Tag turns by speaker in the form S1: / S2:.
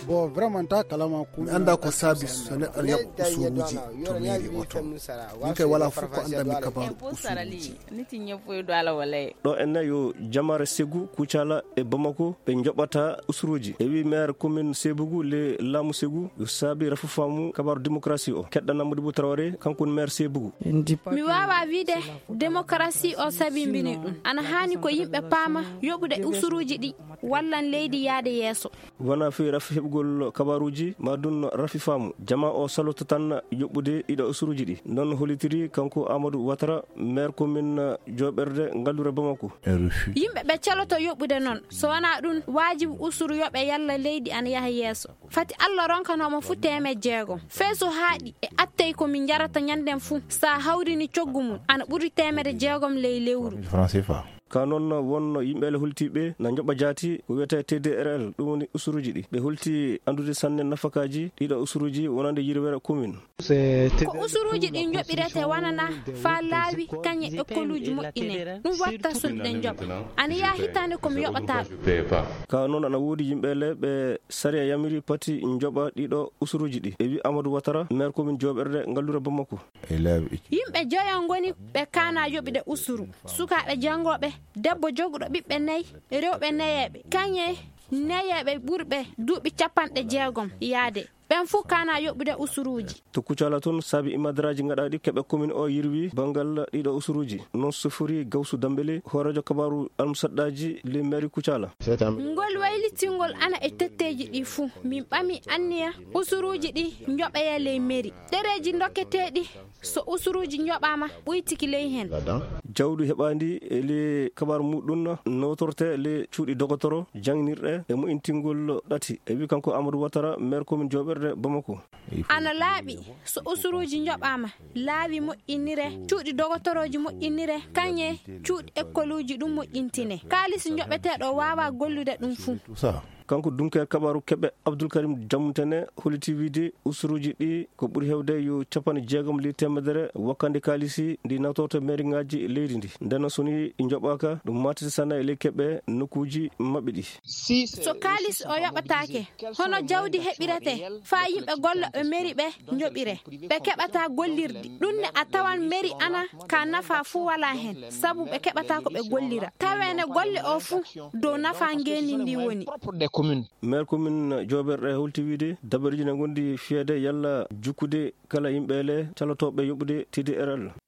S1: bo vraiment ta kalama ku
S2: mi anda ko sabi so neɗɗo yaɓa usuruji to mairie oto min kay wala fof ko andami kabaru usuruji
S3: ɗo enne yo jamare Ségou Koutiala e Bamako ɓe joɓata usuruji e wi maire commune Sébougou le laamu Ségou yo saabi rafu famu kabaru démocratie o keɗɗan Amadou Traoré kanko maire Sébougou.
S4: mi wawa wiide démocratie o sabimbini ɗum ana hani ko yimɓe paama yoɓude usuruji ɗi wallan leydi yaade yeeso
S3: wona fi rafi heɓugol kabaruji madun rafi famu jama o saloto tan yoɓɓude ɗiɗo usuruji ɗi non holitiri kanko Amadou Ouattara maire commune joɓerde ngallure Bamako.
S4: yimɓe ɓe caloto yoɓɓude noon so wona ɗum wajibi usuru yoɓe yalla leydi ana yaha yeeso fati Allah ronkanomo fu 600 feeso haaɗi e attey komin jarata ñanden fu sa hawrini coggu mum ana ɓuri 600 ley lewru
S3: ka noon wonno yimɓele hultiɓe na joɓa jaati ko wiyete TDRL ɗum woni usuruji ɗi ɓe hulti andude sanne nafakaji ɗiɗo usuruji wonande yirwere commune
S4: ko usuruji ɗi joɓirete wonana fa laawi kañe écoluji moƴƴine ɗum watta sulɗen joɓa ana ya hitande komi yoɓata
S3: ka noon ana woodi yimɓele ɓe saria yamiri pati joɓa ɗiɗo usuruji ɗi e wi Amadou Ouattara maire commune joɓerde ngallure Bamako.
S4: yimɓe joyon goni ɓe kana yoɓide usuru sukaɓe jangoɓe debbo joguɗo ɓiɓɓe 4 rewɓe 4 kañe 4 ɓurɓe duuɓi 60 yaade ɓen fu kana yoɓude usuruji
S3: to Koutiala toon saabi imadaraji gaɗaɗi keɓe commune o yirwi bangal ɗiɗo usuruji non sofori Gawsu Dambélé horejo kabaru almusaɗɗaji le maire Koutiala.
S4: ngol waylitingol ana e tetteji ɗi fu min ɓami anniya usuruji ɗi joɓeye ley mairie ɗereji dokketeɗi so usuruji joɓama ɓuytiki ley hen
S3: jawdu heɓandi e le kabaru muɗum notorte le cuuɗi dogotoro janginirɗe e moƴintingol ɗati e wi kanko Amadou Ouattara maire commune joɓerde Bamako.
S4: ana laaɓi so usuruji joɓama laawi moƴƴinire cuuɗi dogotoroji moƴƴinire kañe cuuɗi écoluji ɗum moƴƴintine kaalisi joɓeteɗo wawa gollude ɗum fu
S3: kanko dunker kabaru keɓe Abdoul Karim Jamtene holiti wiide usuruji ɗi ko ɓuri hewde yo 60 wakkande kalisi ndi nawtoto maire ngaji leydi ndi nden soni joɓaka ɗum matiti sana e ley keɓe nokkuji mabɓe ɗi
S4: so kalis o yoɓatake hono jawdi heɓirete fa yimɓe golla ɓe mairie ɓe joɓire ɓe keɓata gollirdi ɗumne a tawan mairie ana ka nafa fu wala hen saabu ɓe keɓata ko ɓe gollira tawene golle o fu dow nafa ngeni ndi woni
S3: maire commune joɓerde holti wiide daɓɓiriji ne gondi fiyede yalla jukkude kala yimɓele calotoɓe yoɓude TDRL.